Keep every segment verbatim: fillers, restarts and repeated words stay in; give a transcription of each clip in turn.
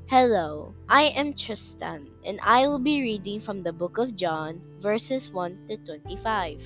Hello, I am Tristan, and I will be reading from the book of John, verses one to twenty-five.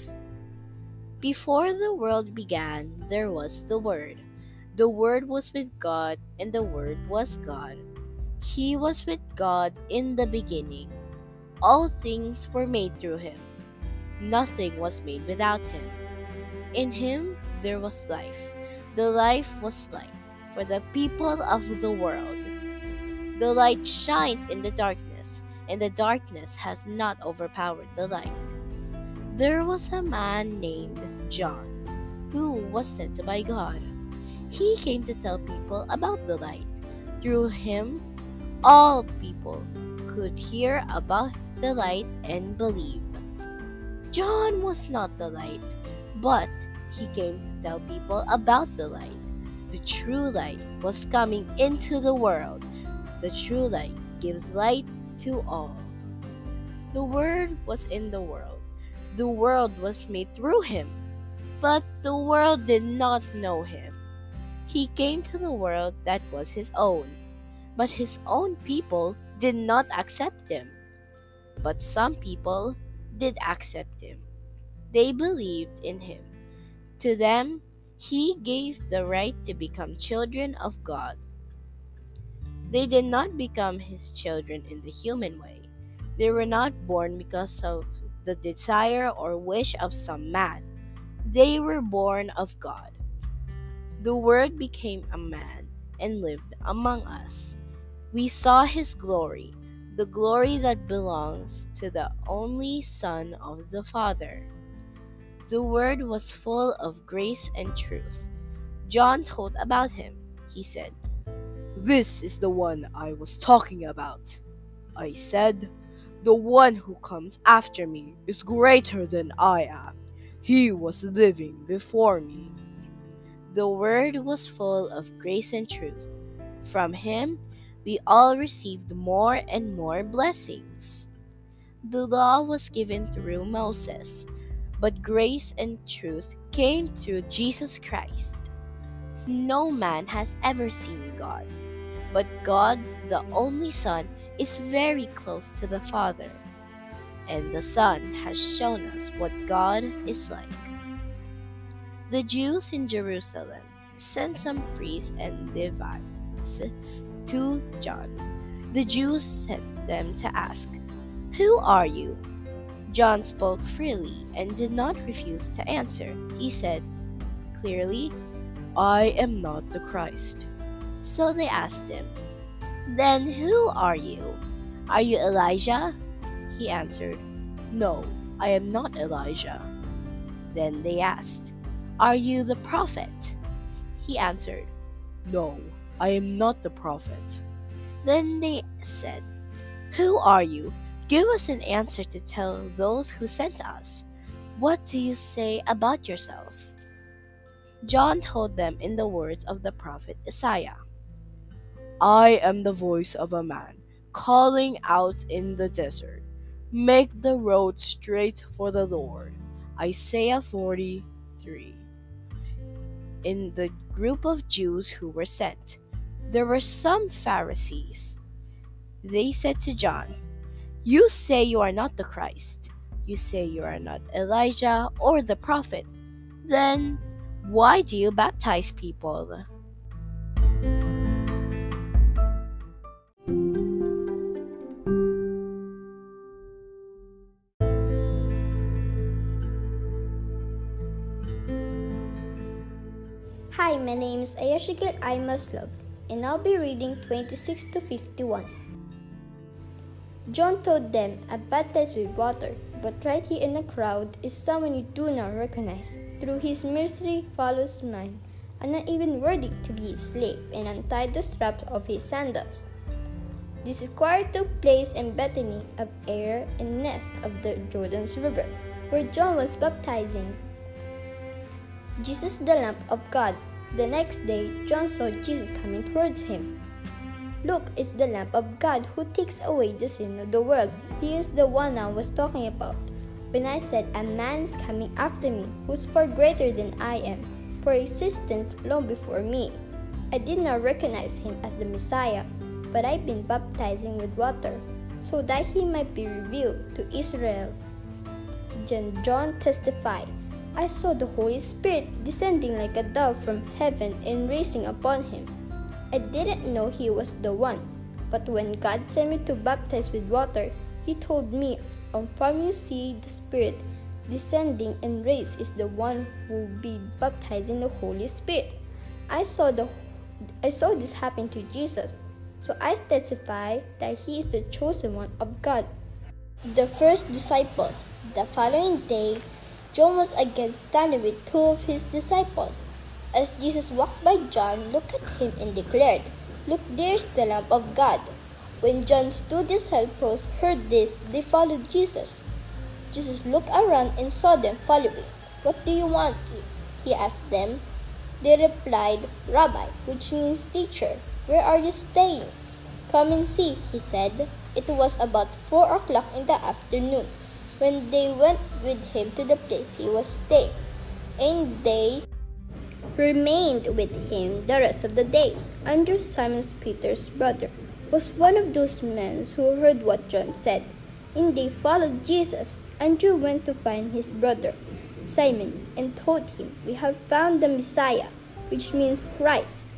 Before the world began, there was the Word. The Word was with God, and the Word was God. He was with God in the beginning. All things were made through him. Nothing was made without him. In him there was life. The life was light for the people of the world. The light shines in the darkness, and the darkness has not overpowered the light. There was a man named John, who was sent by God. He came to tell people about the light. Through him, all people could hear about the light and believe. John was not the light, but he came to tell people about the light. The true light was coming into the world. The true light gives light to all. The Word was in the world. The world was made through him, but the world did not know him. He came to the world that was his own, but his own people did not accept him. But some people did accept him. They believed in him. To them, he gave the right to become children of God. They did not become his children in the human way. They were not born because of the desire or wish of some man. They were born of God. The Word became a man and lived among us. We saw his glory, the glory that belongs to the only Son of the Father. The Word was full of grace and truth. John told about him. He said, "This is the one I was talking about. I said, the one who comes after me is greater than I am. He was living before me." The Word was full of grace and truth. From him, we all received more and more blessings. The law was given through Moses, but grace and truth came through Jesus Christ. No man has ever seen God, but God, the only Son, is very close to the Father, and the Son has shown us what God is like. The Jews in Jerusalem sent some priests and Levites to John. The Jews sent them to ask, "Who are you?" John spoke freely and did not refuse to answer. He said clearly, "I am not the Christ." So they asked him, "Then who are you? Are you Elijah?" He answered, "No, I am not Elijah." Then they asked, "Are you the prophet?" He answered, "No, I am not the prophet." Then they said, "Who are you? Give us an answer to tell those who sent us. What do you say about yourself?" John told them in the words of the prophet Isaiah, "I am the voice of a man calling out in the desert. Make the road straight for the Lord." Isaiah forty-three. In the group of Jews who were sent, there were some Pharisees. They said to John, "You say you are not the Christ. You say you are not Elijah or the prophet. Then why do you baptize people?" Hi, my name is Ayashigil I. Maslog, and I'll be reading twenty-six to fifty-one. John told them, "I baptize with water, but right here in the crowd is someone you do not recognize. Through his ministry follows mine. I'm not even worthy to be his slave," and untied the straps of his sandals. This choir took place in Bethany of Air and Nest of the Jordan's river, where John was baptizing. Jesus, the Lamb of God. The next day, John saw Jesus coming towards him. "Look, it's the Lamb of God who takes away the sin of the world. He is the one I was talking about when I said, 'A man is coming after me who's far greater than I am, for existence long before me.' I did not recognize him as the Messiah. but I've been baptizing with water, so that he might be revealed to Israel." Then John testified, "I saw the Holy Spirit descending like a dove from heaven and resting upon him. I didn't know he was the one, but when God sent me to baptize with water, he told me, 'On from you see the Spirit descending and raise is the one who will be baptizing the Holy Spirit.' I saw the I saw this happen to Jesus, so I testify that he is the chosen one of God." The first disciples. The following day, John was again standing with two of his disciples. As Jesus walked by, John looked at him and declared, "Look, there's the Lamb of God." When John's two disciples heard this, they followed Jesus. Jesus looked around and saw them following. "What do you want?" he asked them. They replied, "Rabbi," which means teacher, "where are you staying?" "Come and see," he said. It was about four o'clock in the afternoon when they went with him to the place he was staying, and they remained with him the rest of the day. Andrew, Simon Peter's brother, was one of those men who heard what John said, and they followed Jesus. Andrew went to find his brother Simon and told him, "We have found the Messiah," which means Christ.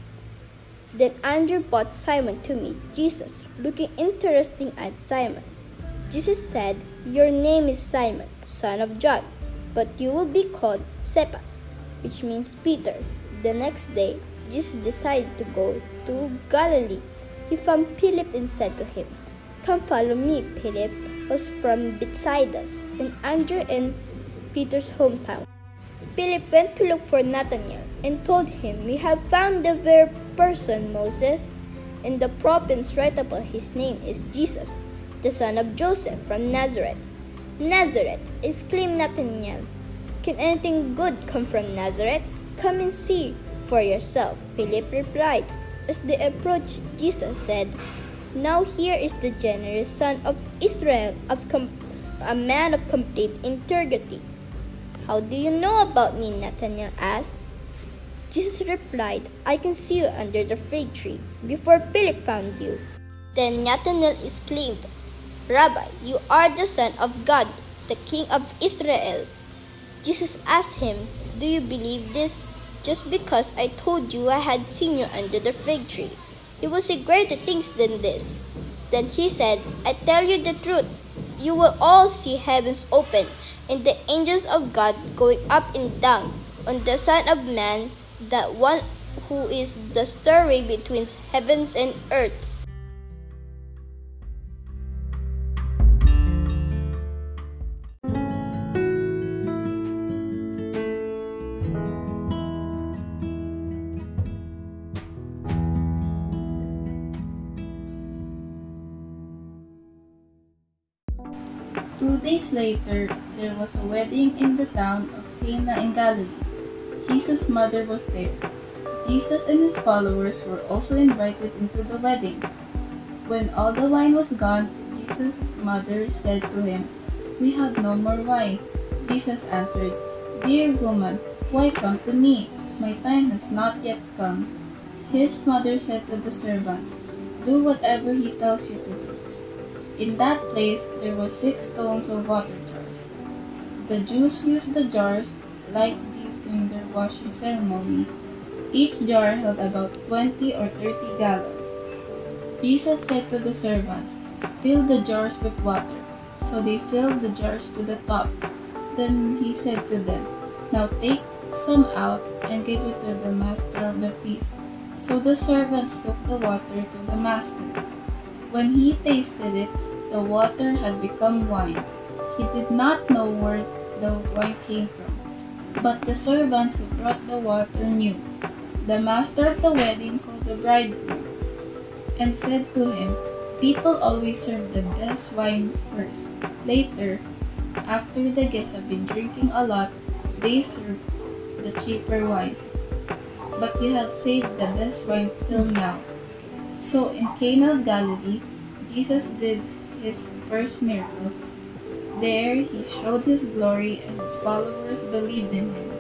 Then Andrew brought Simon to meet Jesus, looking interesting at Simon. Jesus said, "Your name is Simon, son of John, but you will be called Cephas," which means Peter. The next day, Jesus decided to go to Galilee. He found Philip and said to him, "Come follow me." Philip was from Bethsaida, in Andrew and Peter's hometown. Philip went to look for Nathanael and told him, "We have found the very person Moses and the prophets write about. His name is Jesus, the son of Joseph from Nazareth." "Nazareth!" exclaimed Nathanael. "Can anything good come from Nazareth? Come and see for yourself," Philip replied. As they approached, Jesus said, "Now here is the generous son of Israel, of com- a man of complete integrity." "How do you know about me?" Nathanael asked. Jesus replied, "I can see you under the fig tree before Philip found you." Then Nathanael exclaimed, "Rabbi, you are the Son of God, the King of Israel." Jesus asked him, "Do you believe this? Just because I told you I had seen you under the fig tree. You will see greater things than this." Then he said, "I tell you the truth. You will all see heavens open and the angels of God going up and down on the Son of Man, that one who is the stairway between heavens and earth." Two days later, there was a wedding in the town of Cana in Galilee. Jesus' mother was there. Jesus and his followers were also invited into the wedding. When all the wine was gone, Jesus' mother said to him, "We have no more wine." Jesus answered, "Dear woman, why come to me? My time has not yet come." His mother said to the servants, "Do whatever he tells you to do." In that place there were six stones of water jars. The Jews used the jars like these in their washing ceremony. Each jar held about twenty or thirty gallons. Jesus said to the servants, "Fill the jars with water." So they filled the jars to the top. Then he said to them, "Now take some out and give it to the master of the feast." So the servants took the water to the master. When he tasted it, the water had become wine. He did not know where the wine came from, but the servants who brought the water knew. The master of the wedding called the bridegroom and said to him, "People always serve the best wine first. Later, after the guests have been drinking a lot, they serve the cheaper wine. But you have saved the best wine till now." So in Cana of Galilee, Jesus did his first miracle. There he showed his glory, and his followers believed in him.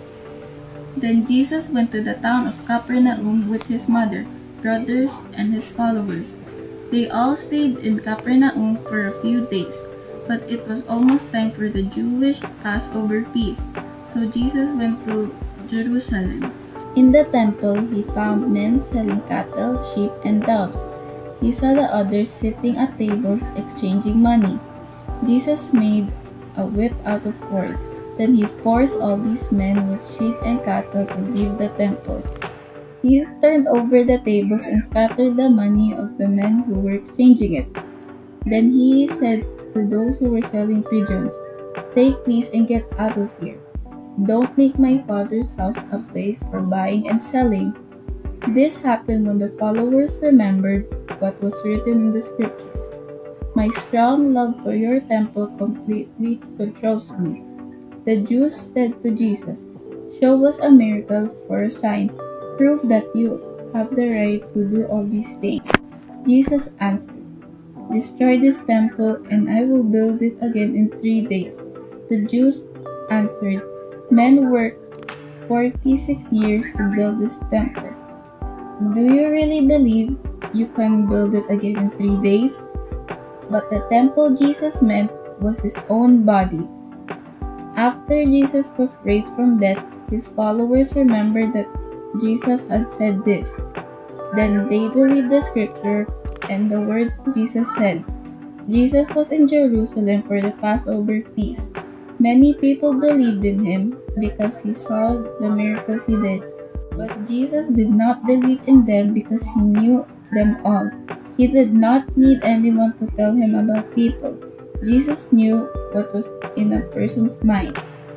Then Jesus went to the town of Capernaum with his mother, brothers, and his followers. They all stayed in Capernaum for a few days, but it was almost time for the Jewish Passover feast, so Jesus went to Jerusalem. In the temple, he found men selling cattle, sheep, and doves. He saw the others sitting at tables exchanging money. Jesus made a whip out of cords. Then he forced all these men with sheep and cattle to leave the temple. He turned over the tables and scattered the money of the men who were exchanging it. Then he said to those who were selling pigeons, "Take these and get out of here. Don't make my Father's house a place for buying and selling." This happened when the followers remembered what was written in the scriptures. "My strong love for your temple completely controls me." The Jews said to Jesus, "Show us a miracle for a sign, prove that you have the right to do all these things." Jesus answered, "Destroy this temple, and I will build it again in three days." The Jews answered, "Men worked forty-six years to build this temple. Do you really believe you can build it again in three days? But the temple Jesus meant was his own body. After Jesus was raised from death, his followers remembered that Jesus had said this. Then they believed the scripture and the words Jesus said. Jesus was in Jerusalem for the Passover feast. Many people believed in him because he saw the miracles he did. But Jesus did not believe in them because he knew them all. He did not need anyone to tell him about people. Jesus knew what was in a person's mind.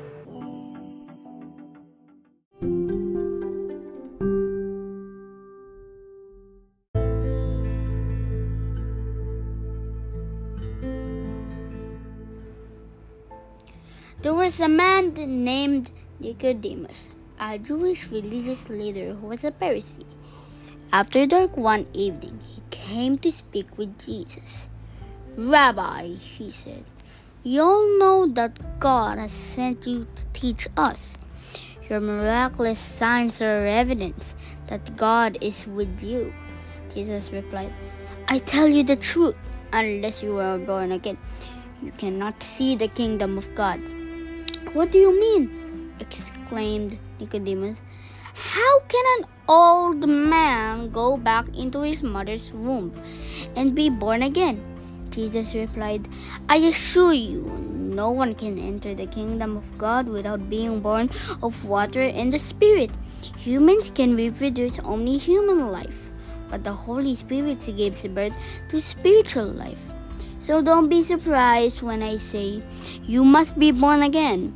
There was a man named Nicodemus, a Jewish religious leader who was a Pharisee. After dark one evening, he came to speak with Jesus. "Rabbi," he said, "you all know that God has sent you to teach us. Your miraculous signs are evidence that God is with you." Jesus replied, "I tell you the truth, unless you are born again, you cannot see the kingdom of God." "What do you mean?" exclaimed Nicodemus. "How can an old man go back into his mother's womb and be born again?" Jesus replied, "I assure you, no one can enter the kingdom of God without being born of water and the Spirit. Humans can reproduce only human life, but the Holy Spirit gives birth to spiritual life. So don't be surprised when I say, you must be born again.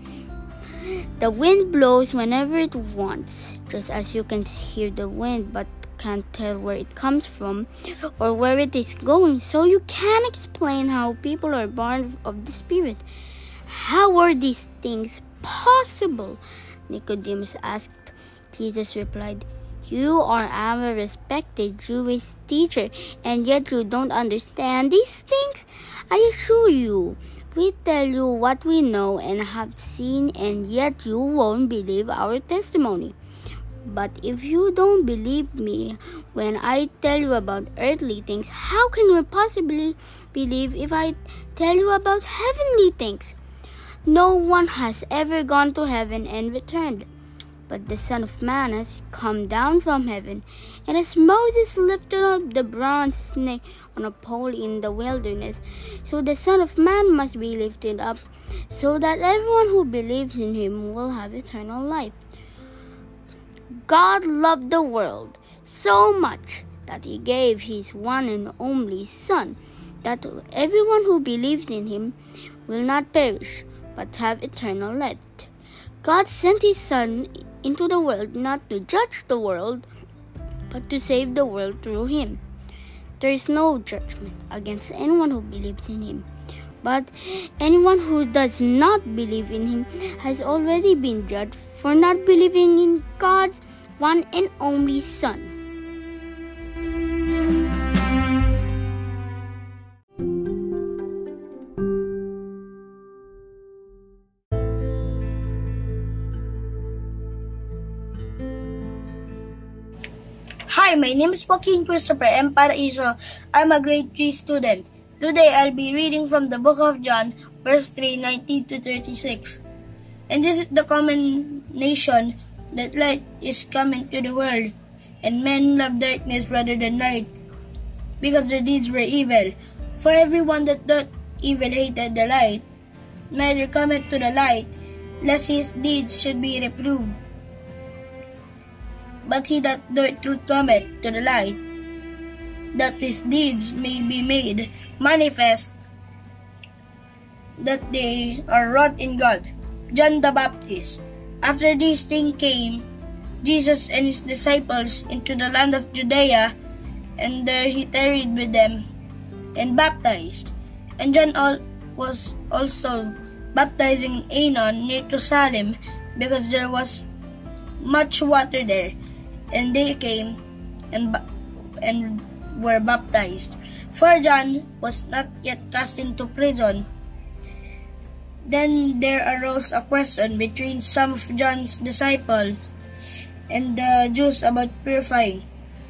The wind blows whenever it wants, just as you can hear the wind but can't tell where it comes from or where it is going, so you can't explain how people are born of the Spirit. How are these things possible?" Nicodemus asked. Jesus replied, "You are our respected Jewish teacher, and yet you don't understand these things? I assure you, we tell you what we know and have seen, and yet you won't believe our testimony. But if you don't believe me when I tell you about earthly things, how can you possibly believe if I tell you about heavenly things? No one has ever gone to heaven and returned, but the Son of Man has come down from heaven. And as Moses lifted up the bronze snake on a pole in the wilderness, so the Son of Man must be lifted up, so that everyone who believes in him will have eternal life. God loved the world so much that he gave his one and only Son, that everyone who believes in him will not perish, but have eternal life. God sent his Son into the world not to judge the world, but to save the world through him. There is no judgment against anyone who believes in him, but anyone who does not believe in him has already been judged for not believing in God's one and only Son." Hi Hi, my name is Joaquin Christopher M. Paraiso. I'm a grade three student. Today I'll be reading from the book of John, verse three, nineteen to thirty-six. And this is the combination that light is come into the world, and men love darkness rather than light, because their deeds were evil. For everyone that doth evil hated the light, neither cometh to the light, lest his deeds should be reproved. But he that doeth truth cometh to the light, that his deeds may be made manifest, that they are wrought in God. John the Baptist. After these things came Jesus and his disciples into the land of Judea, and there he tarried with them, and baptized. And John al- was also baptizing in Aenon near to Salim, because there was much water there. And they came and ba- and were baptized. For John was not yet cast into prison. Then there arose a question between some of John's disciples and the Jews about purifying.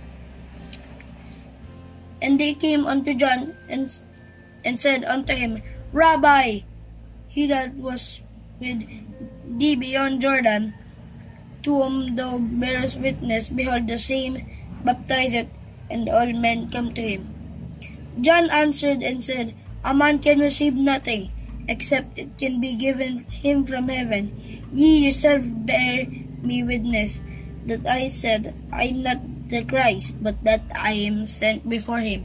And they came unto John and and said unto him, Rabbi, he that was with thee beyond Jordan, to whom thou bearest witness, behold, the same baptizeth, and all men come to him. John answered and said, A man can receive nothing, except it can be given him from heaven. Ye yourself bear me witness, that I said, I am not the Christ, but that I am sent before him.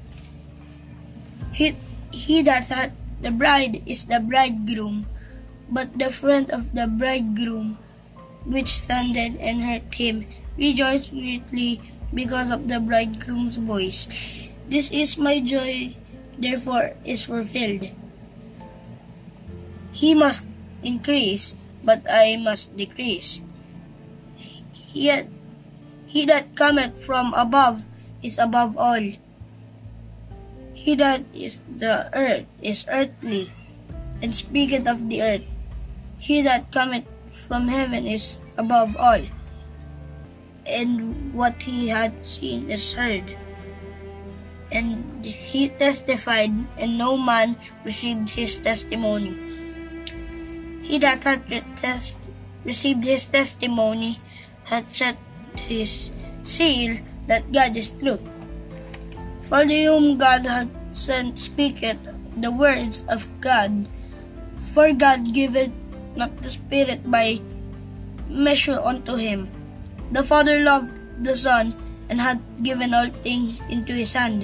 He, he that hath the bride is the bridegroom, but the friend of the bridegroom, which standeth and heard him, rejoiced greatly because of the bridegroom's voice. This is my joy, therefore is fulfilled. He must increase, but I must decrease. Yet he that cometh from above is above all. He that is the earth is earthly, and speaketh of the earth. He that cometh from heaven is above all, and what he hath seen is heard. And he testified, and no man received his testimony. He that hath tes- received his testimony hath set his seal that God is truth. For the whom God hath sent speaketh the words of God. For God giveth not the Spirit by measure unto him. The Father loved the Son, and hath given all things into his hand.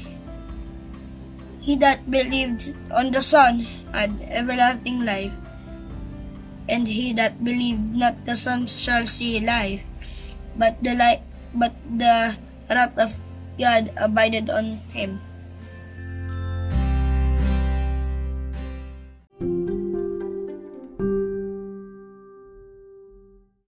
He that believed on the Son had everlasting life, and he that believed not the Son shall see life, but the light, but the wrath of God abideth on him.